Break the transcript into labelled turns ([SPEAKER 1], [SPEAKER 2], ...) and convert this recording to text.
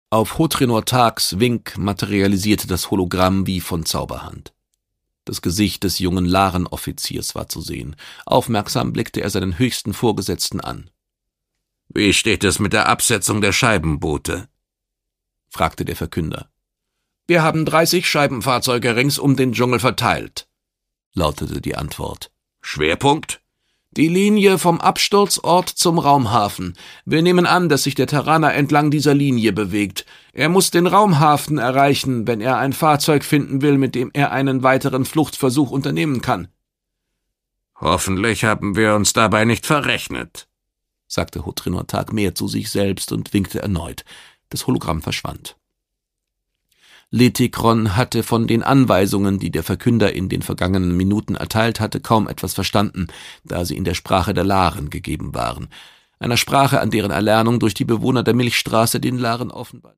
[SPEAKER 1] Auf Hothrenor Tags Wink materialisierte das Hologramm wie von Zauberhand. Das Gesicht des jungen Larenoffiziers war zu sehen. Aufmerksam blickte er seinen höchsten Vorgesetzten an.
[SPEAKER 2] »Wie steht es mit der Absetzung der Scheibenboote?«
[SPEAKER 1] fragte der Verkünder. »Wir haben 30 Scheibenfahrzeuge rings um den Dschungel verteilt«, lautete die Antwort.
[SPEAKER 2] »Schwerpunkt?«
[SPEAKER 1] »Die Linie vom Absturzort zum Raumhafen. Wir nehmen an, dass sich der Terraner entlang dieser Linie bewegt. Er muss den Raumhafen erreichen, wenn er ein Fahrzeug finden will, mit dem er einen weiteren Fluchtversuch unternehmen kann.«
[SPEAKER 2] »Hoffentlich haben wir uns dabei nicht verrechnet«,
[SPEAKER 1] sagte Hothrenor Tag mehr zu sich selbst und winkte erneut. Das Hologramm verschwand. Letikron hatte von den Anweisungen, die der Verkünder in den vergangenen Minuten erteilt hatte, kaum etwas verstanden, da sie in der Sprache der Laren gegeben waren, einer Sprache, an deren Erlernung durch die Bewohner der Milchstraße den Laren offenbar